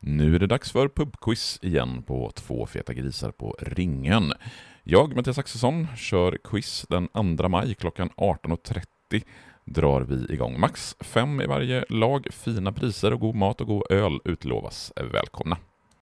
Nu är det dags för pubquiz igen på Två feta grisar på ringen. Jag, Mattias Axelsson, kör quiz den 2 maj klockan 18.30. Drar vi igång. Max 5 i varje lag, fina priser och god mat och god öl utlovas. Välkomna!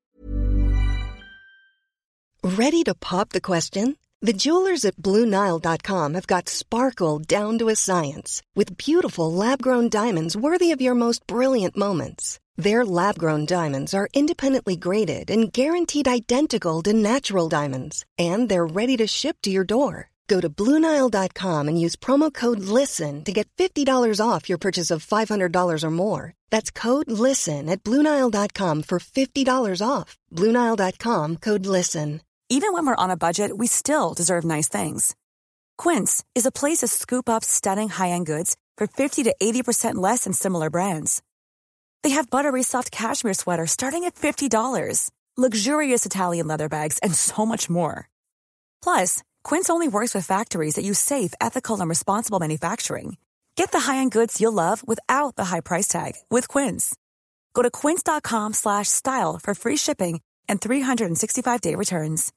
Ready to pop the question? The jewelers at BlueNile.com have got sparkle down to a science with beautiful lab-grown diamonds worthy of your most brilliant moments. Their lab-grown diamonds are independently graded and guaranteed identical to natural diamonds, and they're ready to ship to your door. Go to BlueNile.com and use promo code LISTEN to get $50 off your purchase of $500 or more. That's code LISTEN at BlueNile.com for $50 off. BlueNile.com, code LISTEN. Even when we're on a budget, we still deserve nice things. Quince is a place to scoop up stunning high-end goods for 50 to 80% less than similar brands. They have buttery soft cashmere sweaters starting at $50, luxurious Italian leather bags, and so much more. Plus, Quince only works with factories that use safe, ethical, and responsible manufacturing. Get the high-end goods you'll love without the high price tag with Quince. Go to quince.com/style for free shipping and 365-day returns.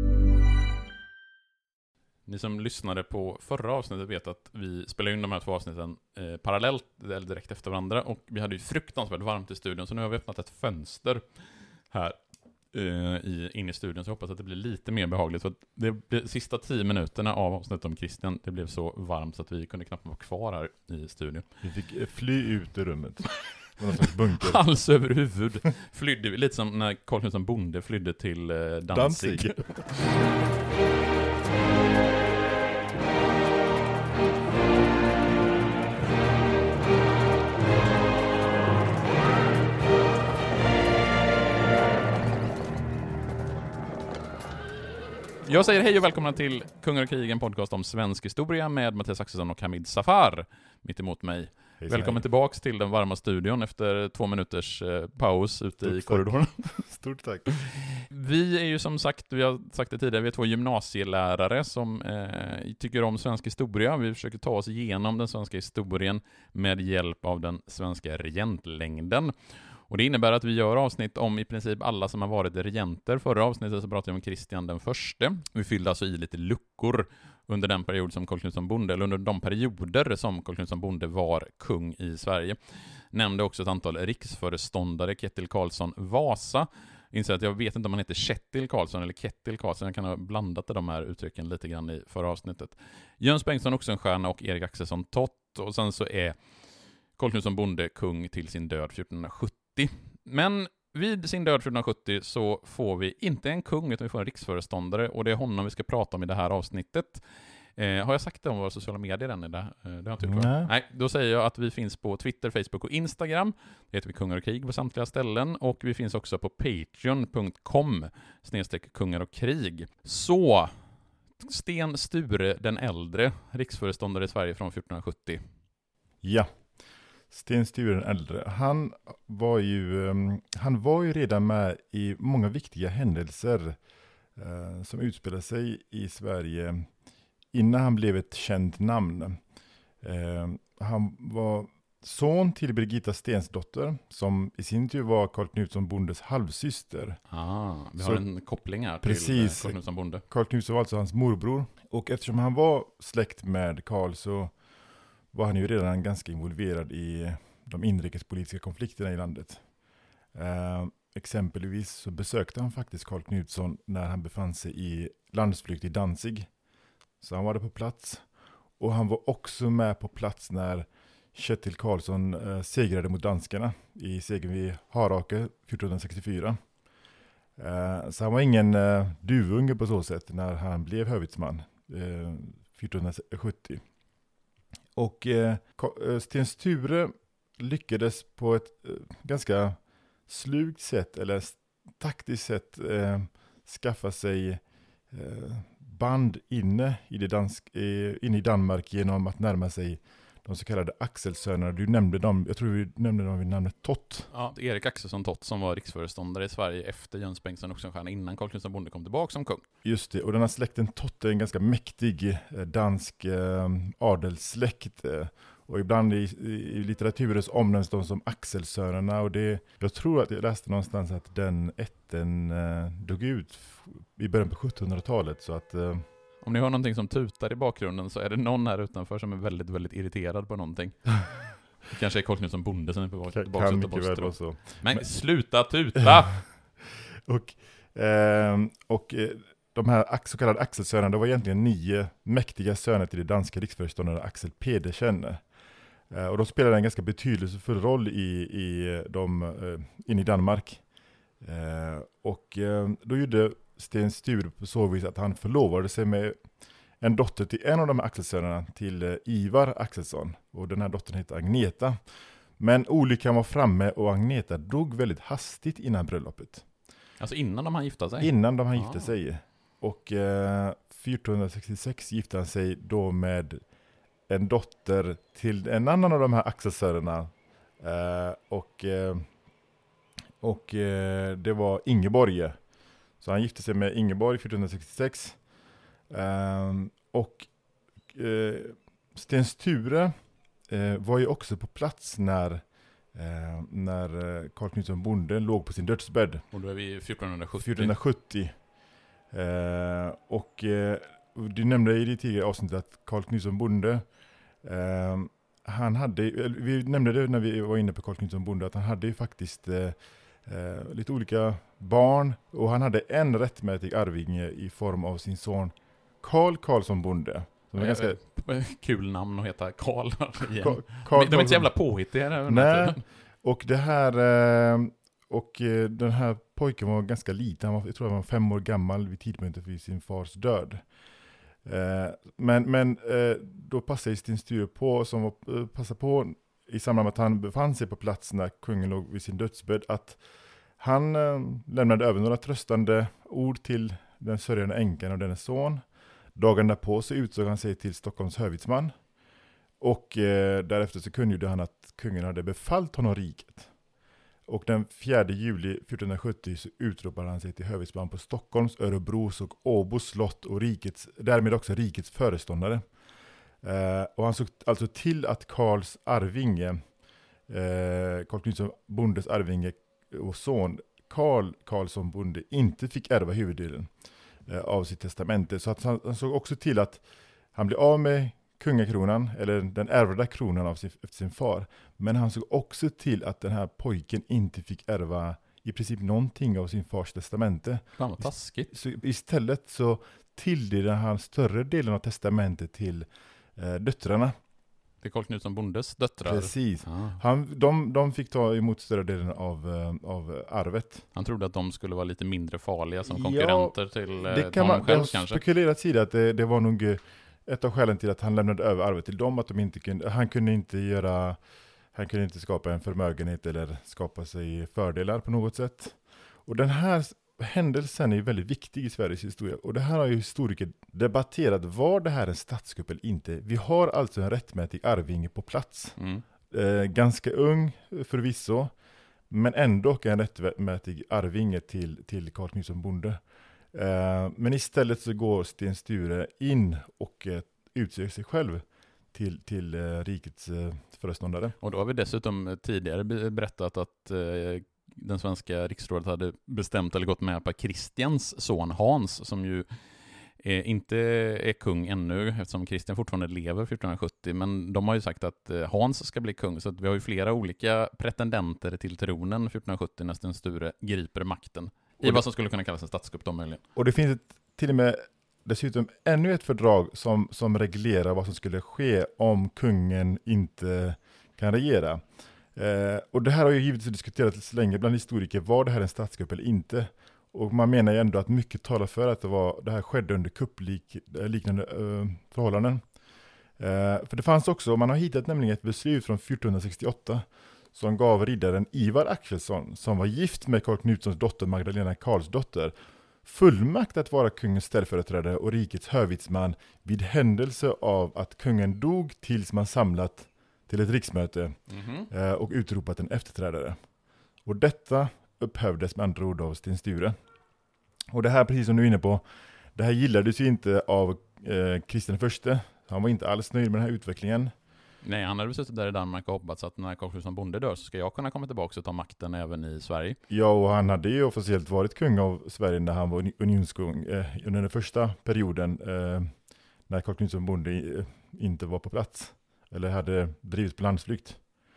Ni som lyssnade på förra avsnittet vet att vi spelade in de här 2 avsnitten parallellt eller direkt efter varandra, och vi hade ju fruktansvärt varmt i studion, så nu har vi öppnat ett fönster här in i studion, så jag hoppas att det blir lite mer behagligt, för de sista 10 minuterna av avsnittet om Christian, det blev så varmt så att vi kunde knappt vara kvar här i studion. Vi fick fly ut ur rummet. Hals över huvud flydde vi, lite som när Carl Knutson Bonde flydde till Danzig. Jag säger hej och välkomna till Kungar och krig, en podcast om svensk historia med Mattias Axelsson och Hamid Safar mitt emot mig. Välkommen tillbaks till den varma studion efter 2 minuters paus ute i korridoren. Stort tack. Vi är ju som sagt, vi har sagt det tidigare, vi är 2 gymnasielärare som tycker om svensk historia. Vi försöker ta oss igenom den svenska historien med hjälp av den svenska regentlängden. Och det innebär att vi gör avsnitt om i princip alla som har varit regenter. Förra avsnittet så pratade vi om Kristian den förste. Vi fyllde alltså i lite luckor under den period som Carl Knutson Bonde, eller under de perioder som Carl Knutson Bonde var kung i Sverige. Nämnde också ett antal riksföreståndare, Ketil Karlsson Vasa. Inser att jag vet inte om han heter Kjetil Karlsson eller Ketil Karlsson. Jag kan ha blandat de här uttrycken lite grann i förra avsnittet. Jöns Bengtsson Oxenstierna och Erik Axelsson Tott. Och sen så är Carl Knutson Bonde kung till sin död 1470. Men vid sin död 1470 så får vi inte en kung utan vi får en riksföreståndare, och det är honom vi ska prata om i det här avsnittet. Har jag sagt det om våra sociala medier än? Det har jag inte gjort. Nej, då säger jag att vi finns på Twitter, Facebook och Instagram. Det heter vi Kungar och krig på samtliga ställen, och vi finns också på patreon.com/kungar och krig. Så Sten Sture den äldre, riksföreståndare i Sverige från 1470. Ja. Sten Sture den äldre, han var ju redan med i många viktiga händelser som utspelade sig i Sverige innan han blev ett känt namn. Han var son till Birgitta Stensdotter, som i sin tur var Carl Knutson Bondes halvsyster. Vi har en koppling här till Carl Knutson Bonde. Carl Knutson var alltså hans morbror, och eftersom han var släkt med Carl så var han ju redan ganska involverad i de inrikespolitiska konflikterna i landet. Exempelvis så besökte han faktiskt Carl Knutson när han befann sig i landsflykt i Danzig. Så han var där på plats. Och han var också med på plats när Kjetil Karlsson segrade mot danskarna i segern vid Harake 1464. Så han var ingen duvunge på så sätt när han blev hövitsman 1470. Och Sten Sture lyckades på ett ganska slugt sätt, eller taktiskt sätt, skaffa sig band inne i Danmark genom att närma sig de så kallade Axelsönerna. Du nämnde dem, jag tror vi nämnde dem vid namnet Tott. Ja, det är Erik Axelsson Tott som var riksföreståndare i Sverige efter Jöns Bengtsson Oxenstierna, innan Carl Knutson Bonde kom tillbaka som kung. Just det, och den här släkten Tott är en ganska mäktig dansk adelssläkt. Och ibland i litteraturen så omnämns de som Axelsönerna. Och jag tror att jag läste någonstans att den ätten dog ut i början på 1700-talet. Så att... Om ni har någonting som tutar i bakgrunden så är det någon här utanför som är väldigt, väldigt irriterad på någonting. Det kanske är Carl Knutsson Bonde som är på tillbaka kan mycket väl vara så. Men sluta tuta! och de här så kallade Axelsönerna, det var egentligen 9 mäktiga söner till det danska riksföreståndaren Axel Pedersen. Och de spelade en ganska betydelsefull roll in i Danmark. Då gjorde Sten Sture på så vis att han förlovade sig med en dotter till en av de här Axelsönerna, till Ivar Axelsson. Och den här dottern heter Agneta. Men olyckan var framme och Agneta dog väldigt hastigt innan bröllopet. Alltså innan de hann gifta sig? Innan de hann gifta sig. Och 1466 gifte han sig då med en dotter till en annan av de här Axelsönerna. Det var Ingeborg. Så han gifte sig med Ingeborg 1466. Sten Sture var ju också på plats när Carl Knutsson Bonde låg på sin dödsbädd. Och då är vi 1470. 1470. Du nämnde i det tidigare avsnittet att Carl Knutsson Bonde, vi nämnde det när vi var inne på Carl Knutsson Bonde, att han hade ju faktiskt lite olika barn, och han hade en rättmätig arvinge i form av sin son Carl Karlsson Bonde. Som är ganska kul namn att heta Carl. Carl de är inte så jävla påhittiga. Nej, och det här den här pojken var ganska liten. Jag tror han var 5 år gammal vid tidpunkten för sin fars död. Men då passade Sten Sture på, passade på i samband med att han befann sig på plats när kungen låg vid sin dödsbädd, att han lämnade över några tröstande ord till den sörjande änkan och dennes son. Dagen därpå så utsåg han sig till Stockholms hövitsman, och därefter så kungjorde han att kungen hade befallt honom riket. Och den 4 juli 1470 så utropade han sig till hövitsman på Stockholms, Örebros och Åbos slott, och därmed också rikets föreståndare. Och han såg alltså till att Carl Knutsson Bondes arvinge och son Carl Karlsson Bonde inte fick ärva huvuddelen av sitt testamente. Så att han såg också till att han blev av med kungakronan, eller den ärvda kronan efter sin far. Men han såg också till att den här pojken inte fick ärva i princip någonting av sin fars testamente. Fan vad taskigt. Så istället så tilldelade han större delen av testamentet till döttrarna. Det är Carl Knutsson Bondes döttrar. Precis. De fick ta emot större delen av arvet. Han trodde att de skulle vara lite mindre farliga som konkurrenter till det kan honom själv kanske. Det har spekulerats i att det var nog ett av skälen till att han lämnade över arvet till dem, att de inte kunde, han kunde inte skapa en förmögenhet eller skapa sig fördelar på något sätt. Och den här händelsen är väldigt viktig i Sveriges historia, och det här har ju historiker debatterat, var det här en statskupp eller inte. Vi har alltså en rättmätig arvinge på plats. Ganska ung förvisso, men ändå en rättmätig arvinge till Carl Knutsson Bonde. Men istället så går Sten Sture in och utser sig själv till rikets föreståndare. Och då har vi dessutom tidigare berättat att den svenska riksrådet hade bestämt eller gått med på Kristians son Hans, som ju inte är kung ännu eftersom Kristian fortfarande lever 1470, men de har ju sagt att Hans ska bli kung, så att vi har ju flera olika pretendenter till tronen 1470 när Sten Sture griper makten i vad som skulle kunna kallas en statskupp då möjligen. Och det finns till och med dessutom ännu ett fördrag som reglerar vad som skulle ske om kungen inte kan regera. Och det här har ju givetvis diskuterats länge bland historiker, var det här en statskupp eller inte. Och man menar ju ändå att mycket talar för att det här skedde under kuppliknande förhållanden. För det fanns också, man har hittat nämligen ett beslut från 1468 som gav riddaren Ivar Axelsson, som var gift med Carl Knutssons dotter Magdalena Karlsdotter, fullmakt att vara kungens ställföreträdare och rikets hövitsman vid händelse av att kungen dog tills man samlat till ett riksmöte och utropat en efterträdare. Och detta upphävdes med andra ord av Sten Sture. Och det här, precis som du är inne på, det här gillades ju inte av Kristian I. Han var inte alls nöjd med den här utvecklingen. Nej, han hade suttit där i Danmark och hoppats att när Karl Knutsson Bonde dör så ska jag kunna komma tillbaka och ta makten även i Sverige. Ja, och han hade ju officiellt varit kung av Sverige när han var unionskung under den första perioden när Karl Knutsson Bonde inte var på plats eller hade drivit på landsflykt.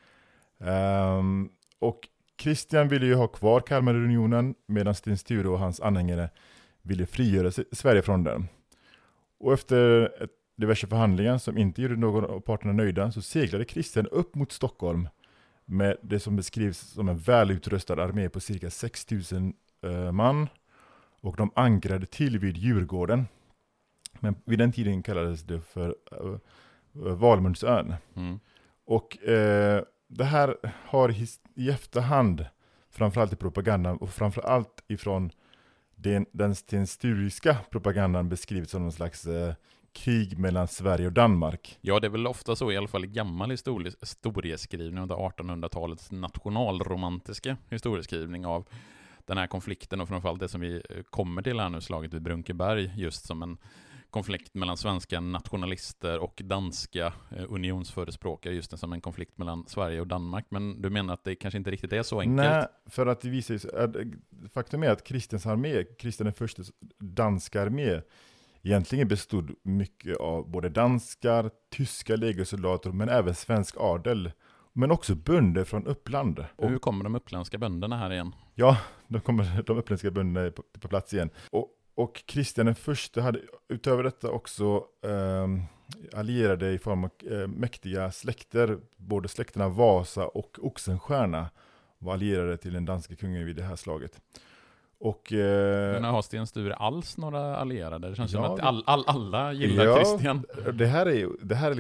Och Kristian ville ju ha kvar Kalmarunionen medan Sten Sture och hans anhängare ville frigöra Sverige från den. Och efter diverse förhandlingar som inte gjorde någon av parterna nöjda så seglade Kristian upp mot Stockholm med det som beskrivs som en välutrustad armé på cirka 6 000 man. Och de ankrade till vid Djurgården. Men vid den tiden kallades det för Valmundsön. Mm. Och det här har i efterhand, framförallt i propagandan och framförallt ifrån den stensturiska propagandan beskrivits som någon slags krig mellan Sverige och Danmark. Ja, det är väl ofta så i alla fall i gammal historieskrivning under 1800-talets nationalromantiska historieskrivning av den här konflikten och framförallt det som vi kommer till här nu, slaget vid Brunkeberg, just som en konflikt mellan svenska nationalister och danska unionsförespråkare, just som en konflikt mellan Sverige och Danmark. Men du menar att det kanske inte riktigt är så enkelt? Nej, för att det visar sig att faktum är att Kristian den första danska armé egentligen bestod mycket av både danskar, tyska legosoldater men även svensk adel. Men också bönder från Uppland. Hur kommer de uppländska bönderna här igen? Ja, de uppländska bönderna på plats igen. Och Kristian den första hade utöver detta också allierade i form av mäktiga släkter. Både släkterna Vasa och Oxenstierna var allierade till den danska kungen vid det här slaget. Och, men har Sten Sture alls några allierade? Det känns som att alla gillar Kristian. Det här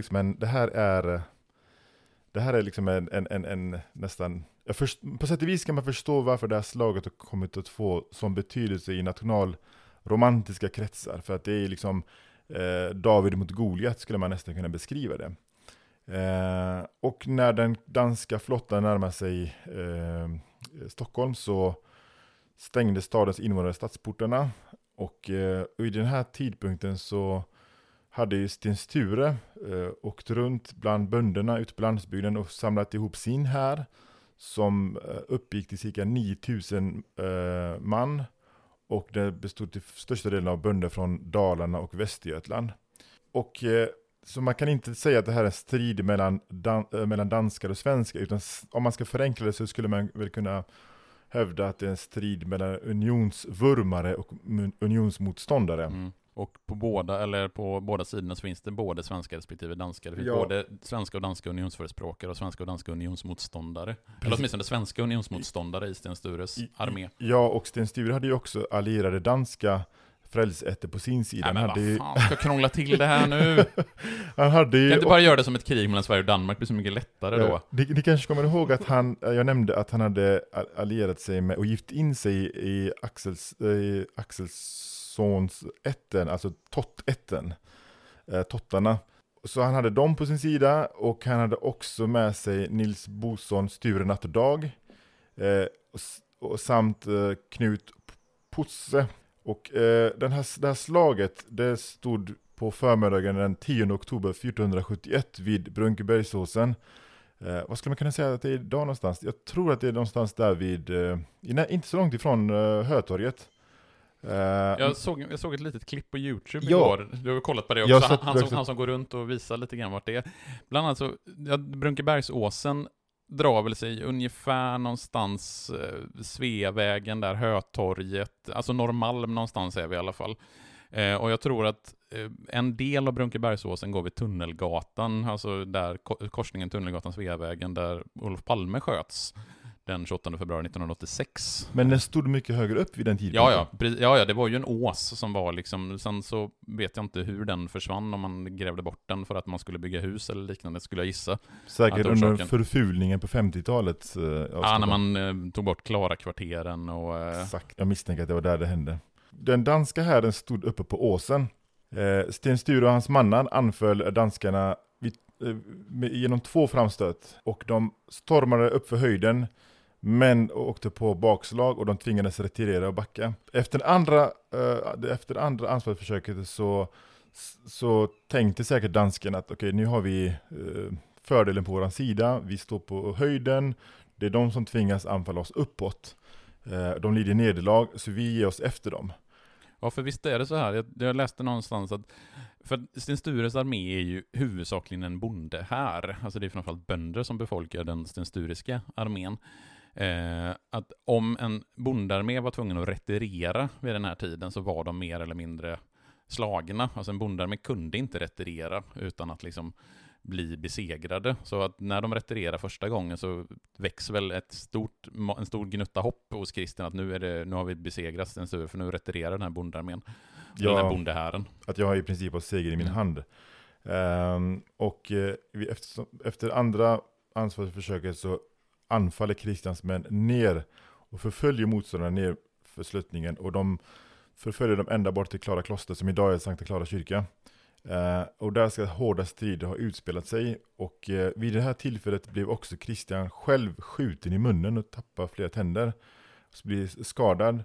är liksom en nästan... på sätt och vis kan man förstå varför det här slaget har kommit att få sån betydelse i nationalromantiska kretsar. För att det är liksom David mot Goliat skulle man nästan kunna beskriva det. Och när den danska flottan närmar sig Stockholm så stängde stadens invånare stadsportarna. Och vid den här tidpunkten så hade ju Sten Sture åkt runt bland bönderna ute på landsbygden och samlat ihop sin här som uppgick till cirka 9000 man. Och det bestod till största delen av bönder från Dalarna och Västergötland. Och så man kan inte säga att det här är en strid mellan danskar och svenskar, utan om man ska förenkla det så skulle man väl kunna hävda att det är en strid mellan unionsvurmare och unionsmotståndare. Mm. Och på båda sidorna så finns det både svenska respektive danska. Det finns både svenska och danska unionsförespråkare och svenska och danska unionsmotståndare. Precis. Eller åtminstone svenska unionsmotståndare i Sten Stures armé. Ja, och Sten Sture hade ju också allierade danska frälsätter på sin sida. Nej, men vad fan, ska jag krångla till det här nu? Han hade ju... Kan inte bara göra det som ett krig mellan Sverige och Danmark, blir så mycket lättare då. Ni kanske kommer ihåg att jag nämnde att han hade allierat sig med och gift in sig i Axelssons ätten, alltså Tott-ätten, Tottarna. Så han hade dem på sin sida och han hade också med sig Nils Boson Sture Natt och Dag och samt Knut Posse. Och det här slaget, det stod på förmiddagen den 10 oktober 1471 vid Brunkebergsåsen. Vad skulle man kunna säga att det är idag någonstans? Jag tror att det är någonstans där vid, inte så långt ifrån Hötorget. Jag såg ett litet klipp på YouTube igår. Du har kollat på det också. Han som går runt och visar lite grann vart det är. Bland annat så, Brunkebergsåsen drar väl sig ungefär någonstans Sveavägen där, Hötorget, alltså Norrmalm någonstans är vi i alla fall. Och jag tror att en del av Brunkebergsåsen går vid Tunnelgatan, alltså där korsningen Tunnelgatan Sveavägen där Olof Palme sköts den 28 februari 1986. Men den stod mycket högre upp vid den tiden. Ja, det var ju en ås som var liksom, sen så vet jag inte hur den försvann, om man grävde bort den för att man skulle bygga hus eller liknande, skulle jag gissa. Säkert under förfulningen på 50-talet. Ja, när man tog bort Klara-kvarteren och... Exakt, jag misstänker att det var där det hände. Den danska härden stod uppe på åsen. Sten Sture och hans mannar anföll danskarna genom 2 framstöt. Och de stormade upp för höjden, men åkte på bakslag och de tvingades retirera och backa. Efter andra anfallsförsöket så tänkte säkert danskarna att okej, nu har vi fördelen på vår sida. Vi står på höjden. Det är de som tvingas anfalla oss uppåt. De lider nederlag, så vi ger oss efter dem. Ja, för visst är det så här. Jag läste någonstans att för Sten Stures armé är ju huvudsakligen en bonde här. Alltså det är framförallt bönder som befolkar den Sten Sturiska armén. Att om en bondarmé var tvungen att retirera vid den här tiden så var de mer eller mindre slagna. Alltså en bondarmé kunde inte retirera utan att liksom bli besegrade. Så att när de retirerar första gången så väcks väl en stor gnutta hopp hos Kristian att nu har vi besegrat Sten Sture, för nu retirerar den här bondarmén. Den här bondehären. Att jag har i princip har seger i min hand. Efter andra ansvarsförsöket så anfaller Kristians män ner och förföljer motståndarna ner för sluttningen, och de förföljer dem ända bort till Klara kloster som idag är Sankta Klara kyrka. Och där ska hårda strider ha utspelat sig, och vid det här tillfället blev också Kristian själv skjuten i munnen och tappar flera tänder, så blir skadad.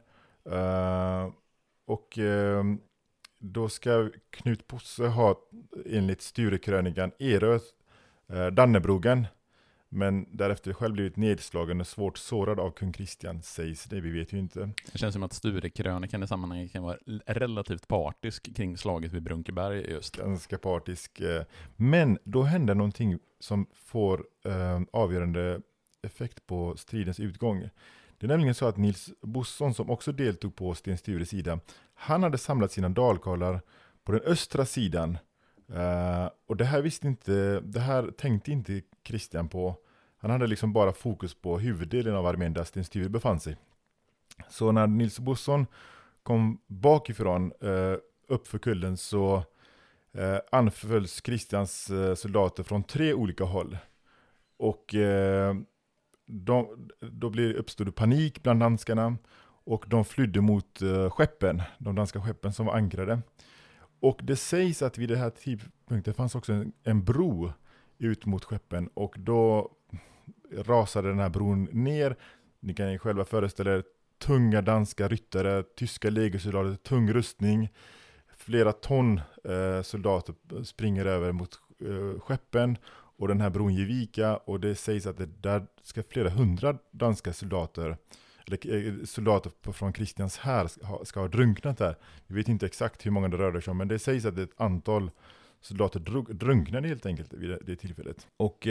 Då ska Knut Posse ha enligt Sturekrönikan erövrat Dannebrogen, men därefter själv blivit nedslagen och svårt sårad av kung Kristian, sägs det, vi vet ju inte. Det känns som att Sturekrönikan i sammanhanget kan vara relativt partisk kring slaget vid Brunkeberg just. Ganska partisk. Men då händer någonting som får avgörande effekt på stridens utgång. Det är nämligen så att Nils Bosson, som också deltog på Sten Stures sida, han hade samlat sina dalkarlar på den östra sidan. Och det här tänkte inte Kristian på. Han hade liksom bara fokus på huvuddelen av armén där Sten Sture befann sig. Så när Nils Bosson kom bakifrån upp för kullen så anfölls Kristians soldater från 3 olika håll. Och då uppstod panik bland danskarna, och de flydde mot skeppen, de danska skeppen som var ankrade. Och det sägs att vid det här tidpunkten fanns också en bro ut mot skeppen, och då rasade den här bron ner. Ni kan ju själva föreställa er tunga danska ryttare, tyska legosoldater, tung rustning. Flera ton soldater springer över mot skeppen, och den här bron ger vika, och det sägs att det där ska flera 100 danska soldater, eller soldater från Kristians här ska ha drunknat där. Vi vet inte exakt hur många det rörde sig om, men det sägs att ett antal soldater drunknade helt enkelt vid det tillfället. Och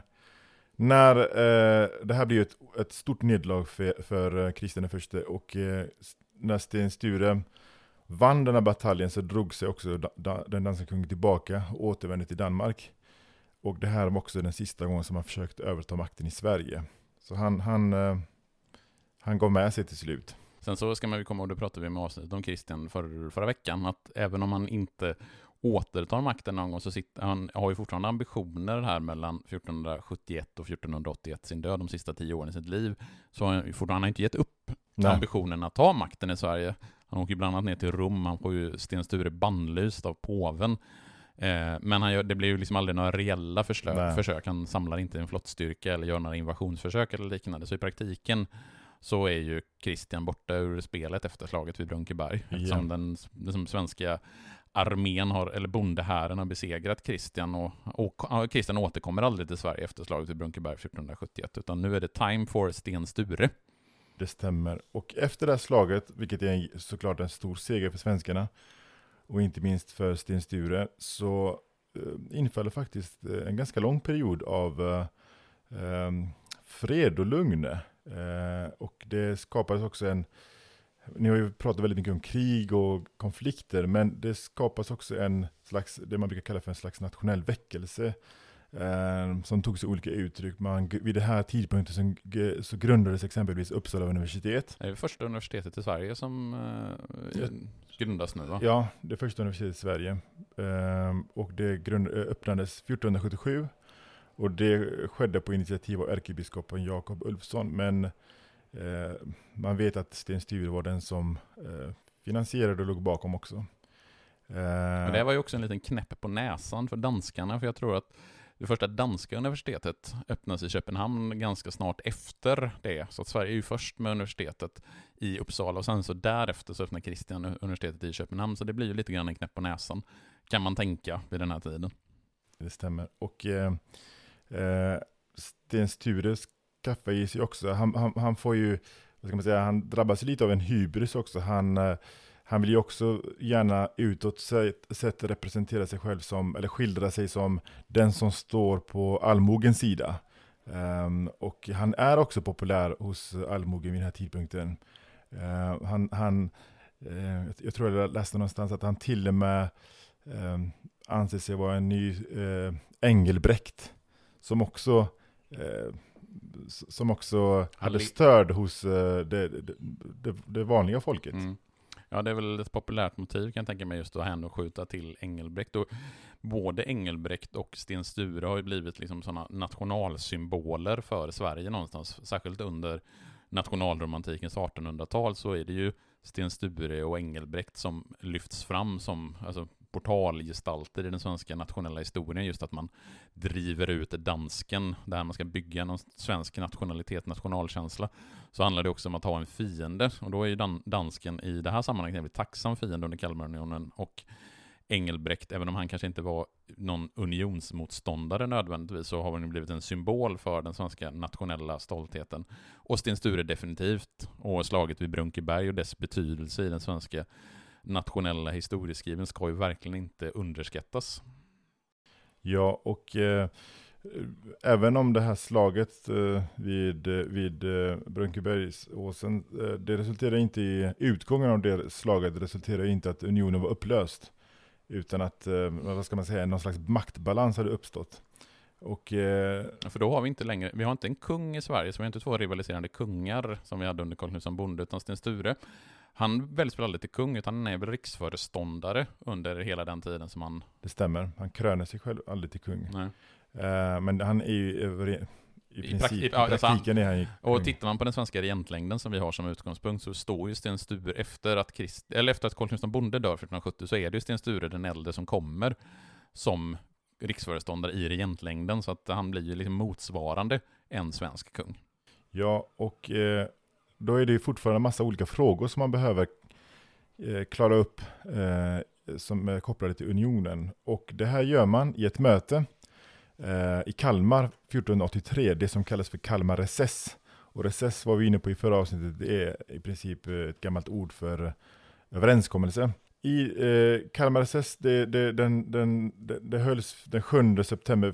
när det här blir ett stort nederlag för Kristian I, och när Sten Sture vann den här bataljen så drog sig också den danska kungen tillbaka och återvände till Danmark. Och det här var också den sista gången som han försökte överta makten i Sverige. Så han gav med sig till slut. Sen så ska man ju komma ihåg, det pratade vi med avsnitt om Kristian förra veckan, att även om han inte återtar makten någon gång så han har ju fortfarande ambitioner här mellan 1471 och 1481, sin död, de sista 10 åren i sitt liv. Så han har inte gett upp ambitionen att ta makten i Sverige. Han åker bland annat ner till Rom, han får ju Sten Sture bannlyst av påven. Men det blir ju liksom aldrig några reella försök. Han samlar inte en flottstyrka eller gör några invasionsförsök eller liknande. Så i praktiken så är ju Kristian borta ur spelet efter slaget vid Brunkeberg. Eftersom den svenska armén eller bondehären har besegrat Kristian, och Kristian återkommer aldrig till Sverige efter slaget vid Brunkeberg 1471, utan nu är det time for Sten Sture. Det stämmer. Och efter det här slaget, vilket är såklart en stor seger för svenskarna och inte minst för Sten Sture, så infaller faktiskt en ganska lång period av fred och lugn. Och det skapades också ni har ju pratat väldigt mycket om krig och konflikter, men det skapas också en slags, det man brukar kalla för en slags nationell väckelse som tog sig olika uttryck. Vid det här tidpunkten så grundades exempelvis Uppsala universitet. Det är det första universitetet i Sverige som grundas nu, va? Ja, det första universitetet i Sverige. Och det öppnades 1477. Och det skedde på initiativ av ärkebiskopen Jakob Ulfsson. Men man vet att Sten Sture var den som finansierade och låg bakom också. Men det var ju också en liten knäpp på näsan för danskarna. För jag tror att det första danska universitetet öppnas i Köpenhamn ganska snart efter det. Så att Sverige är ju först med universitetet i Uppsala, och sen så därefter så öppnar Kristian universitetet i Köpenhamn. Så det blir ju lite grann en knäpp på näsan, kan man tänka vid den här tiden. Det stämmer. Och Sten Sture skaffar ju sig också, han får ju, vad ska man säga, han drabbas lite av en hybris också. Han vill ju också gärna utåt sett representera sig själv som, eller skildra sig som den som står på allmogens sida. Och han är också populär hos allmogen vid den här tidpunkten. Jag tror jag läste någonstans att han till och med anser sig vara en ny Engelbrekt som också hade stöd hos det vanliga folket. Mm. Ja, det är väl ett populärt motiv kan jag tänka mig, just att hänskjuta till Engelbrekt. Och både Engelbrekt och Sten Sture har ju blivit liksom sådana nationalsymboler för Sverige någonstans. Särskilt under nationalromantikens 1800-tal så är det ju Sten Sture och Engelbrekt som lyfts fram som alltså, portalgestalter i den svenska nationella historien. Just att man driver ut dansken, där man ska bygga någon svensk nationalitet, nationalkänsla. Så handlar det också om att ha en fiende. Och då är ju dansken i det här sammanhanget en tacksam fiende under Kalmarunionen. Och Engelbrekt, även om han kanske inte var någon unionsmotståndare nödvändigtvis, så har han blivit en symbol för den svenska nationella stoltheten. Och Sten Sture definitivt, och slaget vid Brunkeberg och dess betydelse i den svenska nationella historieskriven ska ju verkligen inte underskattas. Ja, och även om det här slaget vid Brunkebergsåsen, det resulterar inte i utgången av det slaget, det resulterar inte att unionen var upplöst, utan att, vad ska man säga, någon slags maktbalans hade uppstått. Och, för då har vi inte längre, vi har inte en kung i Sverige, så vi har inte två rivaliserande kungar som vi hade under Carl Knutsson Bonde, utan Sten Sture, han väljs väl aldrig till kung, utan han är väl riksföreståndare under hela den tiden som han... Det stämmer, han kröner sig själv aldrig till kung. Nej. Men han är ju i praktiken är han ju kung. Och tittar man på den svenska regentlängden som vi har som utgångspunkt, så står ju Sten Sture efter att Carl Knutsson Bonde dör 1470, så är det ju Sten Sture den äldre som kommer som riksföreståndare i regentlängden, så att han blir ju liksom motsvarande en svensk kung. Ja, och då är det ju fortfarande en massa olika frågor som man behöver klara upp som är kopplade till unionen. Och det här gör man i ett möte i Kalmar 1483, det som kallas för Kalmar recess. Och recess var vi inne på i förra avsnittet, det är i princip ett gammalt ord för överenskommelse. I Kalmar recess, det hölls den 7 september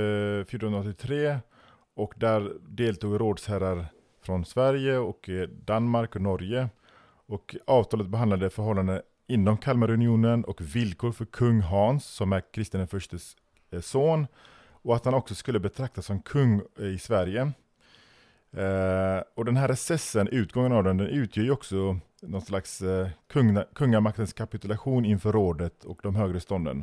1483, och där deltog rådsherrar från Sverige och Danmark och Norge. Och avtalet behandlade förhållanden inom Kalmarunionen och villkor för kung Hans, som är Kristian I:s son, och att han också skulle betraktas som kung i Sverige. Och den här recessen, utgången av den utgör ju också någon slags kungamaktens kapitulation inför rådet och de högre stånden.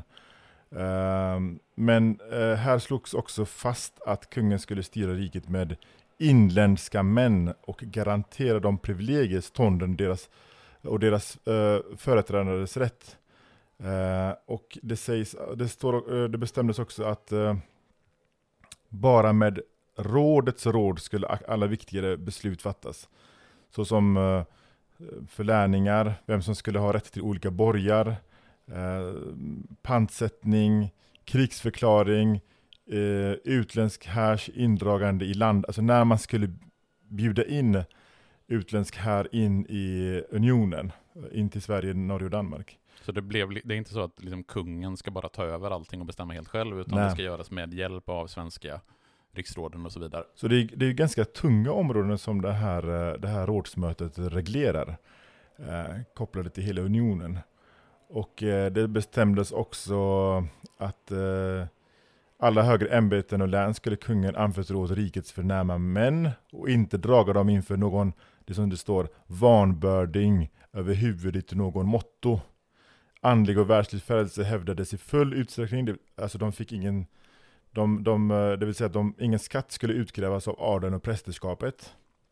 Men här slogs också fast att kungen skulle styra riket med inländska män och garantera de privilegier stånden deras företrädares rätt. Och det bestämdes också att bara med rådets råd skulle alla viktigare beslut fattas. Så som förlärningar, vem som skulle ha rätt till olika borgar, pantsättning, krigsförklaring, utländsk härs indragande i land. Alltså när man skulle bjuda in utländsk här in i unionen, in till Sverige, Norge och Danmark. Så det är inte så att liksom kungen ska bara ta över allting och bestämma helt själv, utan Nej. Det ska göras med hjälp av svenska riksråden och så vidare. Så det är ganska tunga områden som det här rådsmötet reglerar, kopplade till hela unionen. Och det bestämdes också att alla högre ämbeten och län skulle kungen anförtro åt rikets förnäma män och inte draga dem inför någon, det som det står, vanbörding över huvudet till någon motto. Andlig och världslig frälse hävdades i full utsträckning, alltså de fick ingen, det vill säga att ingen skatt skulle utkrävas av adeln och prästerskapet.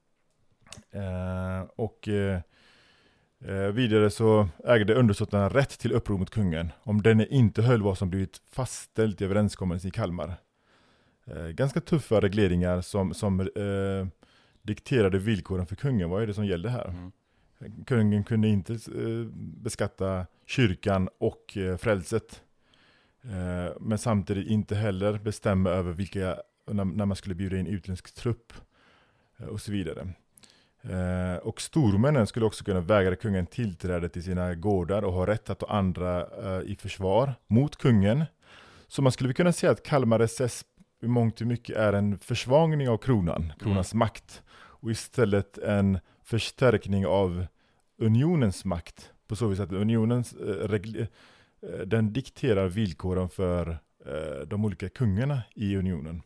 Vidare så ägde undersåtarna rätt till uppror mot kungen om den inte höll vad som blivit fastställt i överenskommelsen i Kalmar. Ganska tuffa regleringar som dikterade villkoren för kungen. Vad är det som gällde här? Mm. Kungen kunde inte beskatta kyrkan och frälset, men samtidigt inte heller bestämma över vilka när man skulle bjuda in utländsk trupp och så vidare. Och stormännen skulle också kunna vägra kungen tillträde till sina gårdar och ha rätt att ta andra i försvar mot kungen. Så man skulle kunna säga att Kalmar SS i mångt och mycket är en försvagning av kronans makt, och istället en förstärkning av unionens makt, på så vis att unionens den dikterar villkoren för de olika kungarna i unionen.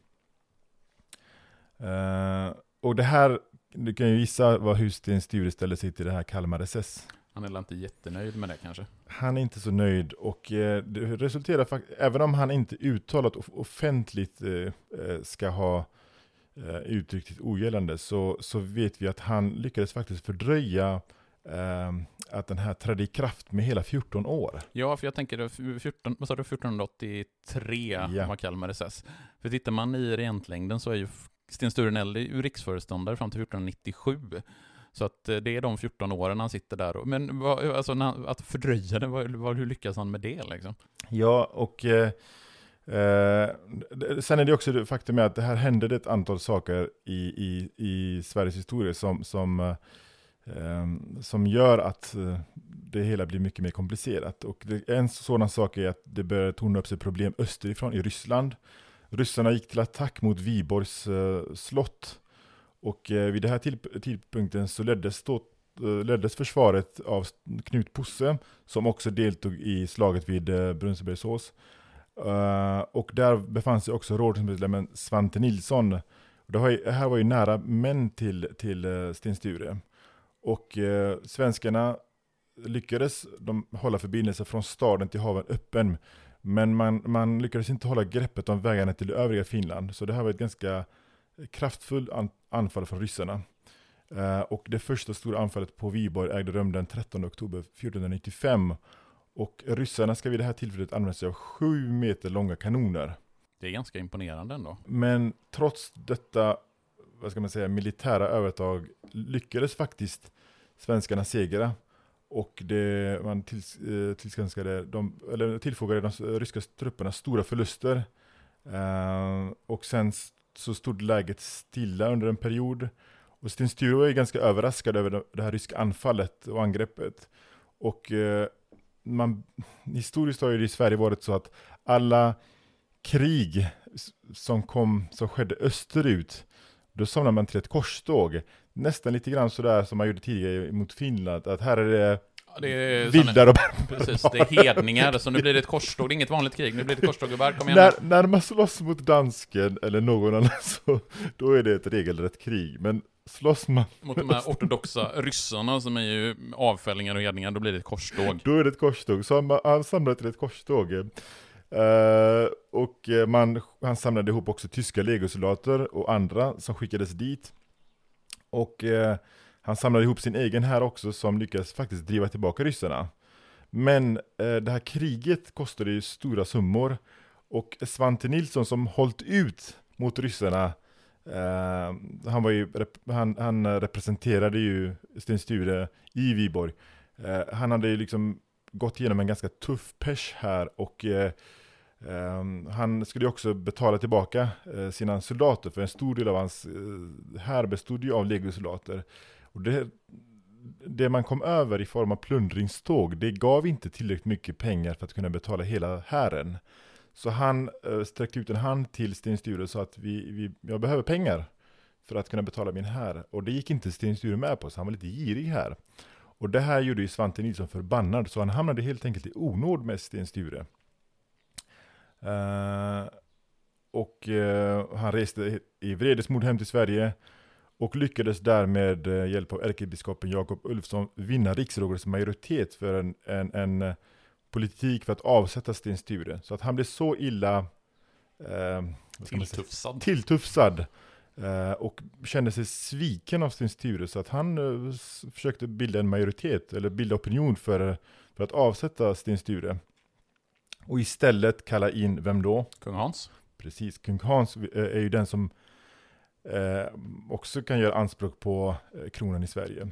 Och det här, du kan ju gissa hur Sten Sture ställer sig till det här Kalmar SS. Han är inte jättenöjd med det kanske? Han är inte så nöjd, och det resulterar faktiskt, även om han inte uttalat offentligt ska ha uttryckt ett ogällande, så vet vi att han lyckades faktiskt fördröja att den här trädde i kraft med hela 14 år. Ja, för jag tänker 1483 var Kalmar SS. För tittar man i regentlängden så är ju Sten Sture Nelly riksföreståndare fram till 1497. Så att det är de 14 åren han sitter där. Men att fördröja det, hur lyckas han med det liksom? Ja, och sen är det också det faktum med att det här hände ett antal saker i Sveriges historia som gör att det hela blir mycket mer komplicerat. Och en sådan sak är att det börjar torna upp sig problem österifrån i Ryssland. Ryssarna gick till attack mot Viborgs slott, och vid den här tidpunkten så leddes försvaret av Knut Posse, som också deltog i slaget vid Brunnsbergsås. Och där befann sig också rådsmedlemmen Svante Nilsson. Det här var ju nära män till Sten Sture. Och svenskarna lyckades hålla förbindelser från staden till haven öppen, men man lyckades inte hålla greppet om vägarna till övriga Finland. Så det här var ett ganska kraftfullt anfall från ryssarna. Och det första stora anfallet på Viborg ägde rum den 13 oktober 1495. Och ryssarna ska vid det här tillfället använda sig av 7 meter långa kanoner. Det är ganska imponerande ändå. Men trots detta, militära övertag lyckades faktiskt svenskarna segra. Och man tillfogade de ryska trupperna stora förluster. Och sen så stod läget stilla under en period. Och Sten Sture var ju ganska överraskad över det här ryska anfallet och angreppet. Och historiskt har ju det i Sverige varit så att alla krig som skedde österut, då samlade man till ett korståg. Nästan lite grann sådär som man gjorde tidigare mot Finland. Att här är det vildar och precis, det är hedningar, så nu blir det ett korståg. Det är inget vanligt krig, nu blir det ett korståg och kom igen. När man slåss mot dansken eller någon annan, så då är det ett regelrätt krig. Men slåss man mot de här ortodoxa ryssarna som är ju avfällingar och hedningar, då blir det ett korståg. Då är det ett korståg, så han samlade till ett korståg. Och han samlade ihop också tyska legosoldater och andra som skickades dit. Och han samlade ihop sin egen här också, som lyckades faktiskt driva tillbaka ryssarna. Men det här kriget kostade ju stora summor. Och Svante Nilsson, som hållit ut mot ryssarna, han representerade ju Sten Sture i Viborg. Han hade ju liksom gått igenom en ganska tuff pers här, och han skulle ju också betala tillbaka sina soldater, för en stor del av hans här bestod ju av legosoldater. Och det man kom över i form av plundringståg, det gav inte tillräckligt mycket pengar för att kunna betala hela hären. Så han sträckte ut en hand till Sten Sture och sa att jag behöver pengar för att kunna betala min här. Och det gick inte Sten Sture med på, så han var lite girig här. Och det här gjorde ju Svante Nilsson förbannad, så han hamnade helt enkelt i onåd med Sten Sture. Han reste i vredesmod hem till Sverige och lyckades därmed hjälp av ärkebiskopen Jakob Ulfsson vinna riksrådets majoritet för en politik för att avsätta Sten Sture. Så att han blev så illa tilltufsad och kände sig sviken av Sten Sture, så att han försökte bilda en majoritet eller bilda opinion för att avsätta Sten Sture. Och istället kalla in, vem då? Kung Hans. Precis, kung Hans är ju den som också kan göra anspråk på kronan i Sverige.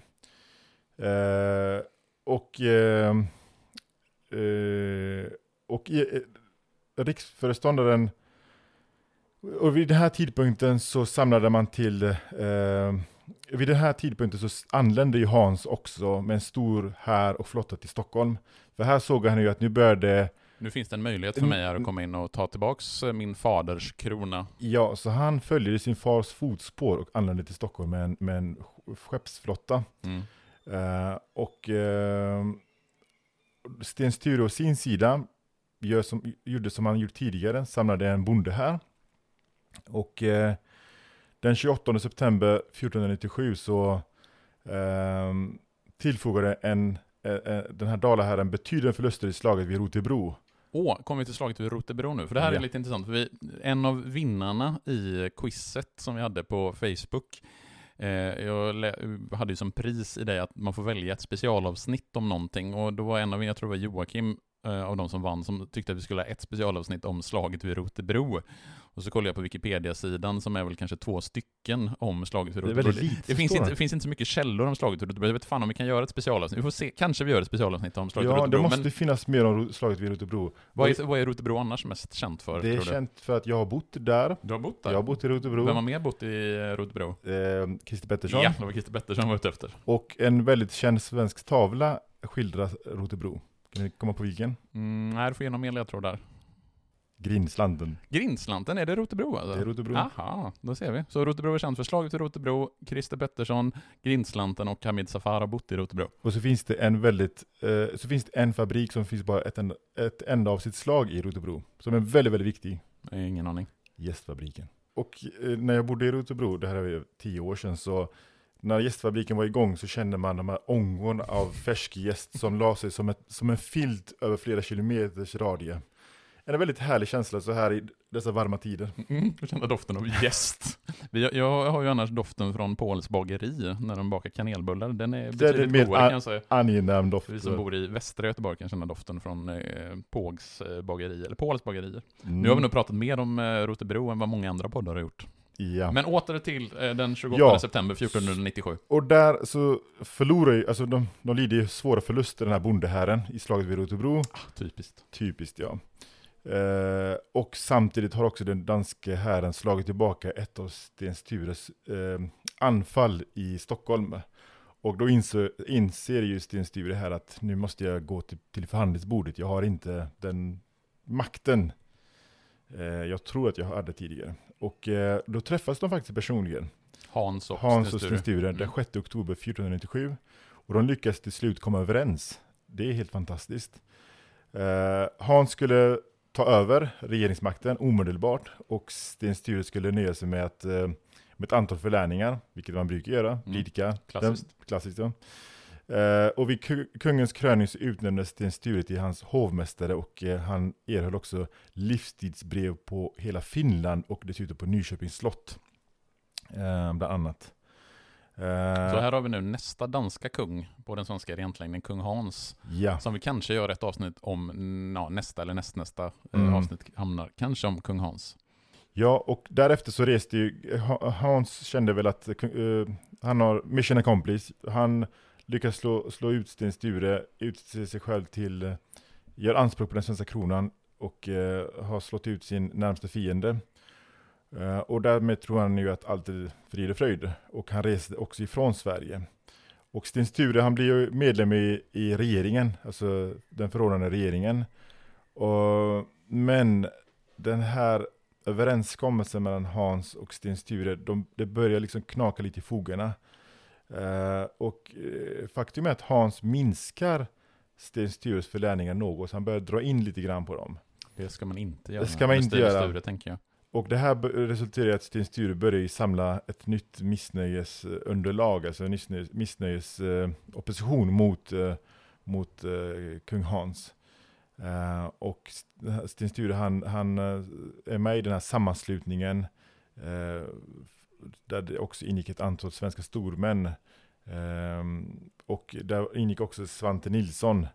Riksföreståndaren Och vid den här tidpunkten så samlade man till... vid den här tidpunkten så anlände ju Hans också med en stor här och flotta till Stockholm. För här såg han ju att nu började... Nu finns det en möjlighet för mig här att komma in och ta tillbaks min faders krona. Ja, så han följde sin fars fotspår och anlände till Stockholm med en skeppsflotta. Sten Sture å sin sida gjorde som han gjort tidigare, samlade en bonde här. Och den 28 september 1497 så tillfogade den här dalaherren betydande förluster i slaget vid Rotebro. Kommer vi till slaget vid Rotebro nu? För det här är lite intressant. För en av vinnarna i quizet som vi hade på Facebook, jag hade ju som pris i det att man får välja ett specialavsnitt om någonting. Och då var en av, jag tror det var Joakim av de som vann, som tyckte att vi skulle ha ett specialavsnitt om slaget vid Rotebro. Och så kollade jag på Wikipedia-sidan som är väl kanske 2 stycken om slaget vid Rotebro. Det finns inte så mycket källor om slaget vid Rotebro. Jag vet fan om vi kan göra ett specialavsnitt. Vi får se, kanske vi gör ett specialavsnitt om slaget vid Rotebro. Ja, det måste finnas mer om slaget vid Rotebro. Vad är Rotebro annars mest känt för? Det är känt för att jag har bott där. Du har bott där? Jag har bott i Rotebro. Vem har mer bott i Rotebro? Christer Pettersson. Ja, det var Christer Pettersson var ute efter. Och en väldigt känd svensk tavla skildrar Rotebro. Kan ni komma på vilken? Nej, du får igenom mer ledtråd där. Grindslanten. Grindslanten, är det Rotebro alltså? Det är Rotebro. Aha, då ser vi. Så Rotebro är känt för slaget till Rotebro, Christer Pettersson, Grindslanten och Hamid Safar har bott i Rotebro. Och så finns det en fabrik som finns bara ett enda av sitt slag i Rotebro. Som är väldigt, väldigt viktig. Ingen aning. Gästfabriken. Och när jag bodde i Rotebro, det här är 10 år sedan, så när gästfabriken var igång så kände man de här ångorna av färsk gäst som la sig som en filt över flera kilometers radie. En väldigt härlig känsla så här i dessa varma tider. Jag känner doften av jäst. Jag har ju annars doften från Pauls bageri när de bakar kanelbullar. Den är betydligt godare kan jag säga. Angenäm doft. Vi som bor i västra Göteborg kan känna doften från Pågs bageri eller Pauls bagerier. Nu har vi nog pratat mer om Rotebro än vad många andra poddar har gjort. Ja. Men åter till den 28 september 1497. Och där så förlorar ju, alltså de lider ju svåra förluster, den här bondeherren i slaget vid Rotebro. Typiskt, ja. Och samtidigt har också den danska herren slagit tillbaka ett av Sten Stures anfall i Stockholm. Och då inser ju Sten Sture här att nu måste jag gå till förhandlingsbordet. Jag har inte den makten jag tror att jag hade tidigare. Och då träffas de faktiskt personligen. Hans och Sten Sture den 6 oktober 1497. Och de lyckas till slut komma överens. Det är helt fantastiskt. Hans skulle ta över regeringsmakten omedelbart. Och Sten Sture skulle nöja sig med ett antal förläningar. Vilket man brukar göra. Blidka. Klassiskt, ja. Och vid kungens kröning så utnämndes Sten Sture till hans hovmästare och han erhöll också livstidsbrev på hela Finland och dessutom på Nyköpings slott bland annat. Så här har vi nu nästa danska kung på den svenska rentlängden, kung Hans, som vi kanske gör ett avsnitt om nästa eller nästnästa avsnitt hamnar kanske om kung Hans. Ja, och därefter så reste ju Hans kände väl att han har mission accomplished. Han lyckas slå ut Sten Sture, utse sig själv till, gör anspråk på den svenska kronan och har slått ut sin närmaste fiende. Och därmed tror han ju att allt är frid och fröjd. Och han reste också ifrån Sverige. Och Sten Sture, han blir ju medlem i regeringen, alltså den förordnande regeringen. Men den här överenskommelsen mellan Hans och Sten Sture, det börjar liksom knaka lite i fogarna. Faktum är att Hans minskar Sten Stures förläningar något, så han börjar dra in lite grann på dem. Det ska man inte göra. Det ska man inte göra. Sture, tänker jag. Och det här resulterar i att Sten Sture börjar samla ett nytt missnöjesunderlag, alltså en missnöjesopposition mot kung Hans. Och Sten Sture han är med i den här sammanslutningen där det också ingick ett antal svenska stormän. Och där ingick också Svante Nilsson.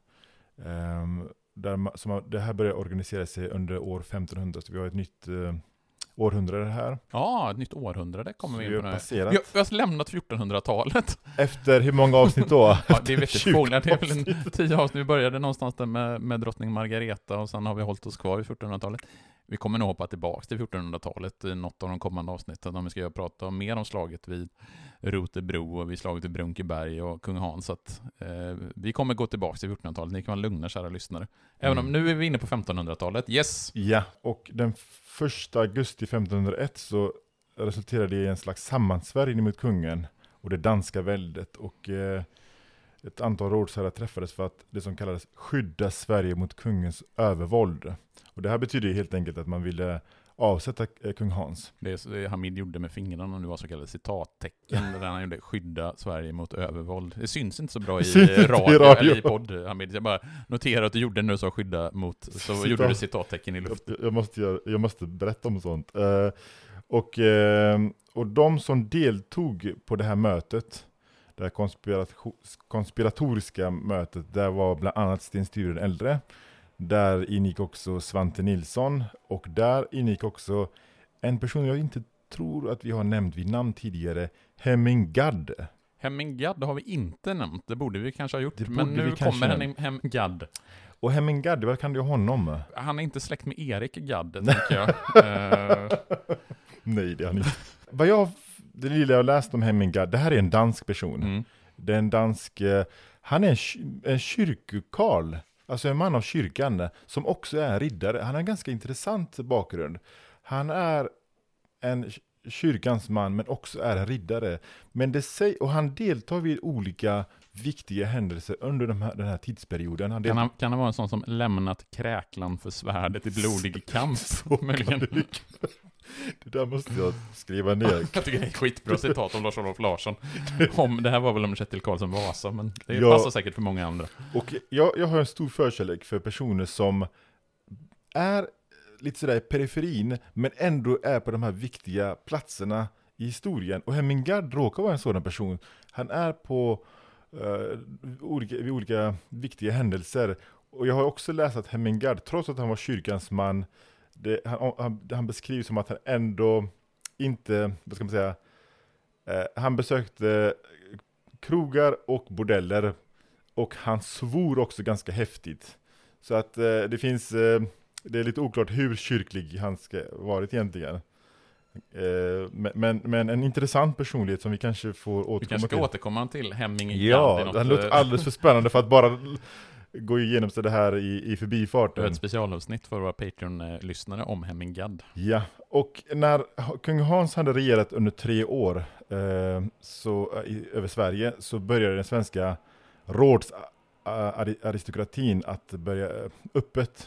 Det här började organisera sig under år 1500. Så vi har ett nytt århundrade här. Ja, ett nytt århundrade kommer vi in på nu. Vi har lämnat 1400-talet. Efter hur många avsnitt då? Ja, det vet jag. Det är väl 10 avsnitt. Vi började någonstans där med drottning Margareta och sen har vi hållit oss kvar i 1400-talet. vi kommer nog hoppa tillbaka till 1400-talet i något av de kommande avsnitten om vi ska prata mer om slaget vid Rotebro och vid slaget vid Brunkeberg och Kung Hans. Så att, vi kommer gå tillbaka till 1400-talet. Ni kan vara lugna, kära lyssnare. Även om nu är vi inne på 1500-talet. Yes! Ja, och den 1 augusti 1501 så resulterade det i en slags sammansvärjning mot kungen och det danska väldet. Och ett antal rådsherrar träffades för att det som kallades skydda Sverige mot kungens övervåld. Och det här betyder helt enkelt att man ville avsätta kung Hans. Det Hamid gjorde med fingrarna nu var så kallade citattecken där han gjorde skydda Sverige mot övervåld. Det syns inte så bra i radio eller i podd, Hamid. Jag bara noterar att du gjorde när du sa skydda mot, så gjorde du citattecken i luften. Jag måste berätta om sånt. Och de som deltog på det här mötet, det här konspiratoriska mötet, där var bland annat Sten Sture den äldre. Där ingick också Svante Nilsson och där ingick också en person jag inte tror att vi har nämnt vid namn tidigare, Hemming Gadd. Hemming Gadd har vi inte nämnt, det borde vi kanske ha gjort, men nu kommer Hemming Gadd. Och Hemming Gadd, vad kan du ha honom? Han är inte släkt med Erik Gadd, tänker jag. Nej, det är han inte. Det lilla jag läst om Hemming Gadd, det här är en dansk person. Det är en dansk, han är en kyrkokarl. Alltså en man av kyrkan som också är riddare. Han har en ganska intressant bakgrund. Han är en kyrkans man men också är en riddare. Och han deltar vid olika viktiga händelser under den här tidsperioden. Kan han vara en sån som lämnat kräklan för svärdet i blodig kamp? Det där måste jag skriva ner. Jag tycker det är ett skitbra citat om Lars-Olof Larsson. Det här var väl om Kjetil Karlsson Vasa, men det passar säkert för många andra. Och jag har en stor förkärlek för personer som är lite sådär i periferin, men ändå är på de här viktiga platserna i historien. Och Hemming Gadd råkar vara en sådan person. Han är på vid olika viktiga händelser. Och jag har också läst att Hemming Gadd, trots att han var kyrkans man, han beskrivs som att han ändå inte, vad ska man säga, han besökte krogar och bordeller och han svor också ganska häftigt. Så att det är lite oklart hur kyrklig han ska varit egentligen. Men en intressant personlighet som vi kanske får återkomma till. Vi kanske ska återkomma till Hemming Gadd. Ja, det låter alldeles för spännande för att bara gå igenom så det här i förbifarten. Ett specialavsnitt för våra Patreon-lyssnare om Hemming Gadd. Ja, och när kung Hans hade regerat under 3 år över Sverige så började den svenska rådsaristokratin att börja öppet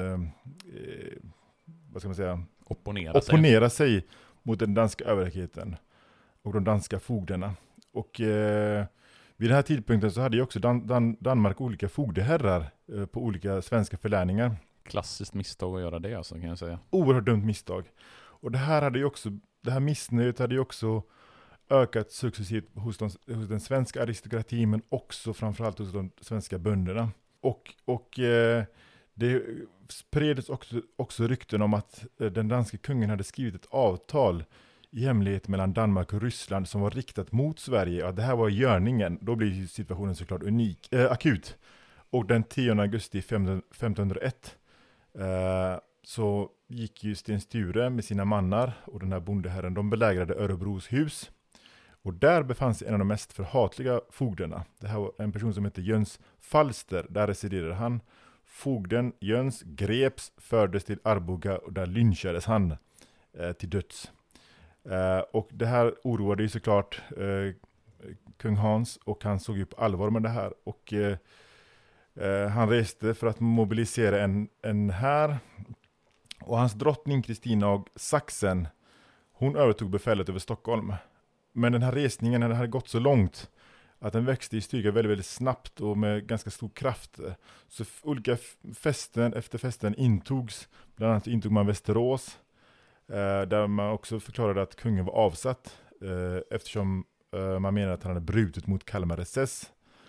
vad ska man säga, opponera sig mot den danska överhögheten och de danska fogderna. Och vid den här tidpunkten så hade ju också Danmark olika fogdeherrar på olika svenska förläningar. Klassiskt misstag att göra det, alltså, kan jag säga. Oerhört dumt misstag. Och det här missnöjet hade ju också ökat successivt hos den svenska aristokratin, men också framförallt hos de svenska bönderna. Och det spreds också rykten om att den danska kungen hade skrivit ett avtal i hemlighet mellan Danmark och Ryssland som var riktat mot Sverige. Det här var görningen. Då blir situationen såklart akut. Och den 10 augusti 1501 så gick ju Sten Sture med sina mannar och den här bondeherren. De belägrade Örebros hus. Och där befann sig en av de mest förhatliga fogderna. Det här var en person som hette Jöns Falster. Där residerade han. Fogden Jöns greps, fördes till Arboga och där lynchades han till döds. Och det här oroade ju såklart kung Hans och han såg ju på allvar med det här. Och han reste för att mobilisera en här. Och hans drottning Kristina av Sachsen, hon övertog befälet över Stockholm. Men den här resningen hade gått så långt att den växte i styrka väldigt, väldigt snabbt och med ganska stor kraft. Så olika fästen efter fästen intogs. Bland annat intog man Västerås. Där man också förklarade att kungen var avsatt. Eftersom man menade att han hade brutit mot Kalmar SS.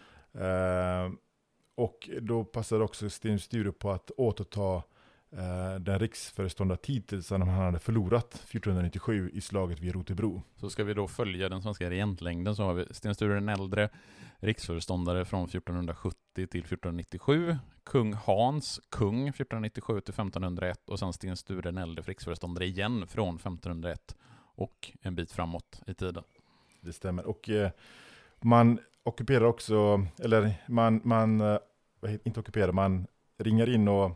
Och då passade också Sten Sture på att återta den riksföreståndartitel som han hade förlorat 1497 i slaget vid Rotebro. Så ska vi då följa den svenska regentlängden, så har vi Sten Sture den äldre, riksföreståndare från 1470 till 1497, kung Hans kung 1497 till 1501 och sen Sten Sture den äldre för riksföreståndare igen från 1501 och en bit framåt i tiden. Det stämmer. Och man ockuperar också, eller inte ockuperar, man ringar in och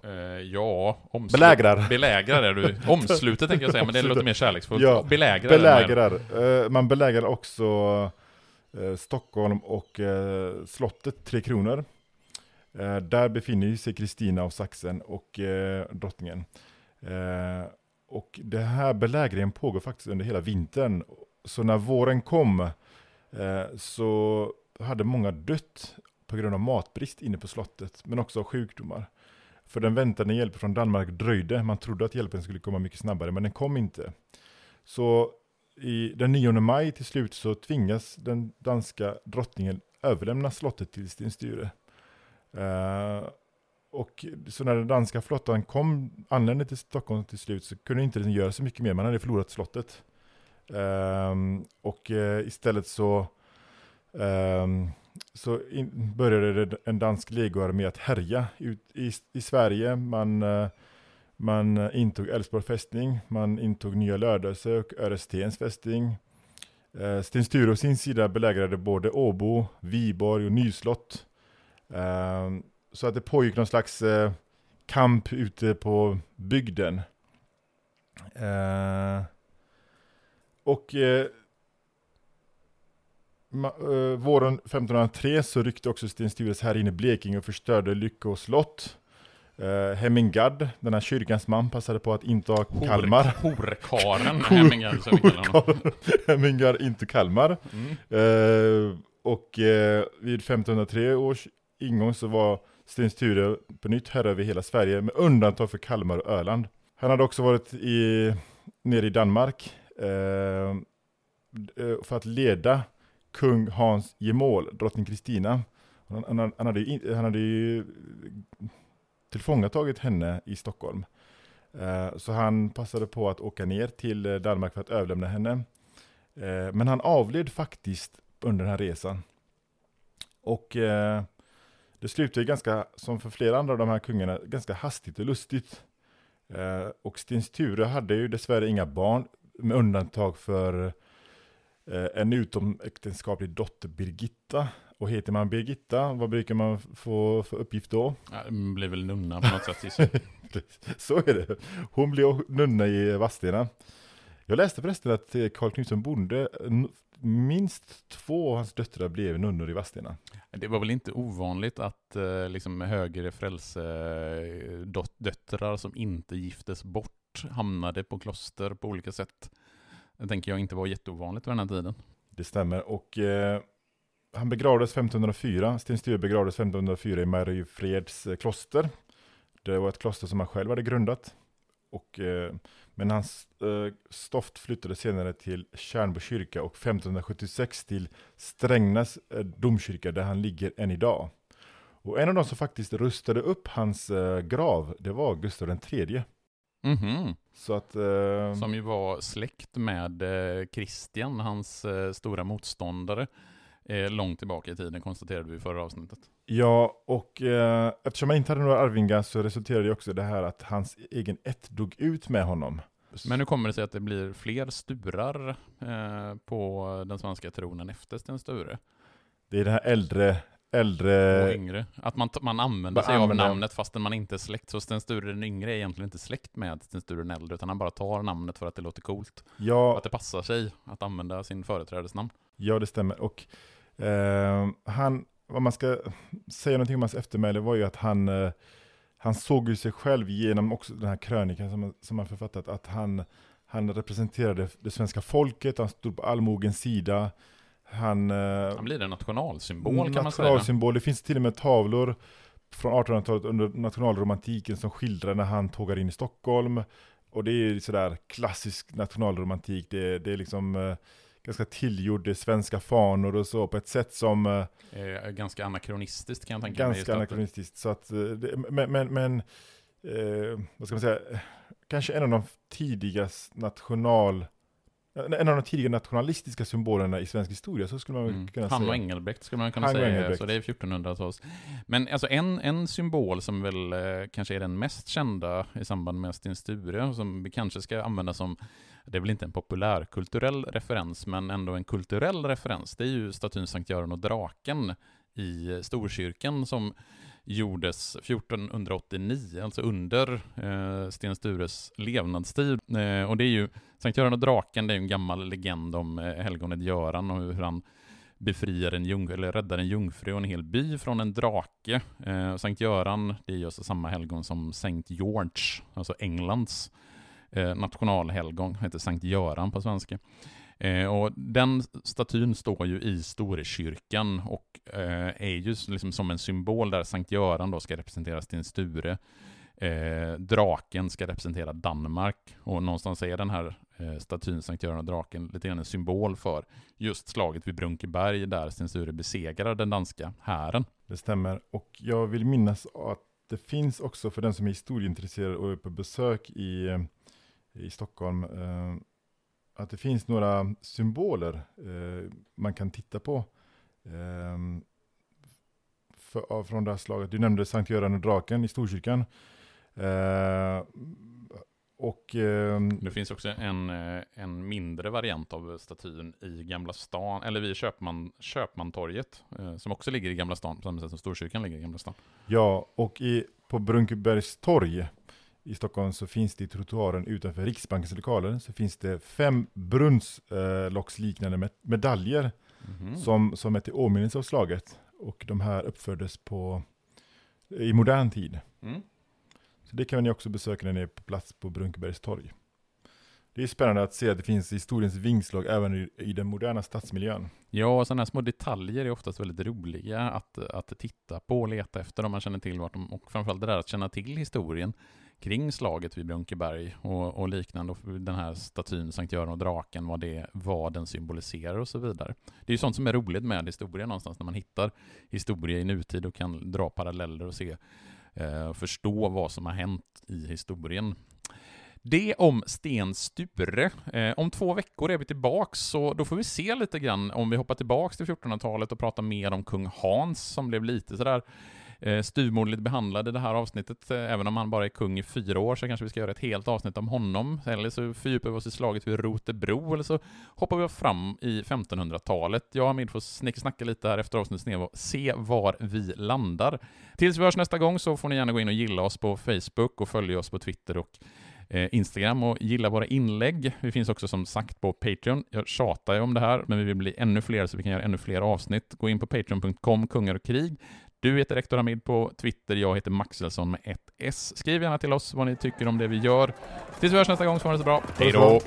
belägrar är du. Omslutet tänker jag säga, men det låter mer kärleksfullt. Ja, belägrar. Man belägrar också Stockholm och slottet 3 Kronor. Där befinner sig Kristina av Sachsen och drottningen. Och det här belägringen pågår faktiskt under hela vintern. Så när våren kom så hade många dött på grund av matbrist inne på slottet, men också av sjukdomar. För den väntade hjälp från Danmark dröjde. Man trodde att hjälpen skulle komma mycket snabbare, men den kom inte. Så den 9 maj till slut så tvingas den danska drottningen överlämna slottet till Sten Sture. Och så när den danska flottan anlände till Stockholm till slut så kunde inte den göra så mycket mer. Man hade förlorat slottet. Istället så började en dansk legokår med att härja ut i Sverige. Man intog Älvsborg fästning, man intog Nya Lödöse och Örestens fästning. Sten Sture å sin sida belägrade både Åbo, Viborg och Nyslott. Så att det pågick någon slags kamp ute på bygden. Våren 1503 så ryckte också Sten Stures här in i Blekinge och förstörde Lyckå slott. Hemmingard, den här kyrkans man, passade på att inta Kalmar. Horkaren Hemmingard. Hemmingard inte Kalmar. Vid 1503 års ingång så var Sten Sture på nytt herre över hela Sverige med undantag för Kalmar och Öland. Han hade också varit nere i Danmark för att leda kung Hans gemål, drottning Kristina. Han hade ju tillfångatagit henne i Stockholm. Så han passade på att åka ner till Danmark för att överlämna henne. Men han avled faktiskt under den här resan. Och det slutade ganska, som för flera andra av de här kungarna, ganska hastigt och lustigt. Och Sten Sture hade ju dessvärre inga barn, med undantag för en utomäktenskaplig dotter, Birgitta. Och heter man Birgitta, vad brukar man få för uppgift då? Ja, det blir väl nunna på något sätt. Så är det. Hon blev nunna i Vadstena. Jag läste förresten att Carl Knutsson Bonde, minst 2 av hans döttrar blev nunnor i Vadstena. Det var väl inte ovanligt att liksom högre frälsedöttrar som inte giftes bort hamnade på kloster på olika sätt. Det tänker jag inte var jätteovanligt vid den här tiden. Det stämmer. Och han begravdes 1504. Sten Sture begravdes 1504 i Mariefreds kloster. Det var ett kloster som han själv hade grundat. Men hans stoft flyttade senare till Tjärnbo kyrka och 1576 till Strängnäs domkyrka där han ligger än idag. Och en av de som faktiskt rustade upp hans grav, det var Gustav III. Mm-hmm. Så att, som ju var släkt med Kristian, hans stora motståndare, långt tillbaka i tiden, konstaterade vi i förra avsnittet. Ja, och eftersom han inte hade några arvingar så resulterade det också det här att hans egen ett dog ut med honom. Men nu kommer det sig att det blir fler sturar på den svenska tronen efter Sten Sture. Det är det här äldre och yngre. Att man använder sig av namnet fastän man inte är släkt. Så Sten Sture den yngre är egentligen inte släkt med Sten Sture den äldre, utan han bara tar namnet för att det låter coolt. Ja. Att det passar sig att använda sin företrädesnamn. Ja, det stämmer. Och vad man ska säga någonting om hans eftermäle var ju att han såg ju sig själv genom också den här krönikan som han författat, att han representerade det svenska folket, han stod på allmogens sida. Han blir en nationalsymbol kan man säga. Nationalsymbol. Det finns till och med tavlor från 1800-talet under nationalromantiken som skildrar när han tågar in i Stockholm. Och det är sådär klassisk nationalromantik. Det är liksom ganska tillgjord, det är svenska fanor och så på ett sätt som ganska anakronistiskt kan jag tänka mig. Ganska anakronistiskt. Så att, men vad ska man säga, kanske en av de tidigaste nationalromantiska en av de tidiga nationalistiska symbolerna i svensk historia, så skulle man kunna säga. Han och Engelbrekt skulle man kunna säga, så det är 1400-tals. Men alltså en symbol som väl kanske är den mest kända i samband med Sten Sture, som vi kanske ska använda som, det är väl inte en populärkulturell referens, men ändå en kulturell referens, det är ju statyn Sankt Göran och draken i Storkyrkan som gjordes 1489, alltså under Sten Stures levnadstid. Och det är ju, Sankt Göran och draken, det är ju en gammal legend om helgonet Göran och hur han befriar eller räddar en jungfru och en hel by från en drake. Sankt Göran, det är ju alltså samma helgon som Saint George, alltså Englands nationalhelgon, heter Sankt Göran på svenska. Och den statyn står ju i Storkyrkan och är ju liksom som en symbol där Sankt Göran då ska representera Sten Sture. Draken ska representera Danmark, och någonstans är den här statyn Sankt Göran och draken lite grann en symbol för just slaget vid Brunkeberg där Sten Sture besegrar den danska hären. Det stämmer, och jag vill minnas att det finns också, för den som är historieintresserad och är på besök i Stockholm, att det finns några symboler man kan titta på från det här slaget. Du nämnde Sankt Göran och draken i Storkyrkan. Det finns också en mindre variant av statyn i Gamla stan, eller vid Köpmantorget, som också ligger i Gamla stan på samma sätt som Storkyrkan ligger i Gamla stan. Ja, och på Brunkebergs torg i Stockholm så finns det i trottoaren utanför Riksbankens lokaler så finns det 5 brunnslocksliknande medaljer som är till åminnelse av slaget, och de här uppfördes i modern tid. Så det kan ni också besöka när ni är på plats på Brunkebergs torg. Det är spännande att se att det finns historiens vingslag även i den moderna stadsmiljön. Ja, sådana här små detaljer är oftast väldigt roliga att titta på och leta efter om man känner till vart och framförallt det där att känna till historien kring slaget vid Brunkeberg och liknande, och den här statyn Sankt Göran och draken, vad den symboliserar och så vidare. Det är ju sånt som är roligt med historia någonstans, när man hittar historia i nutid och kan dra paralleller och se förstå vad som har hänt i historien. Det om Sten Sture. Om 2 veckor är vi tillbaks, så då får vi se lite grann om vi hoppar tillbaks till 1400-talet och pratar mer om kung Hans, som blev lite sådär styvmoderligt behandlad i det här avsnittet. Även om han bara är kung i 4 år så kanske vi ska göra ett helt avsnitt om honom. Eller så fördjupar vi oss i slaget vid Rotebro, eller så hoppar vi fram i 1500-talet. Jag och Amid får snacka lite här efter avsnittet och se var vi landar. Tills vi hörs nästa gång så får ni gärna gå in och gilla oss på Facebook och följa oss på Twitter och Instagram och gilla våra inlägg. Vi finns också som sagt på Patreon. Jag tjatar ju om det här, men vi vill bli ännu fler så vi kan göra ännu fler avsnitt. Gå in på patreon.com, kungar och krig. Du heter Rektor Hamid på Twitter, jag heter Maxelsson med 1 S. Skriv gärna till oss vad ni tycker om det vi gör. Tills vi hörs nästa gång så var det så bra. Hej då!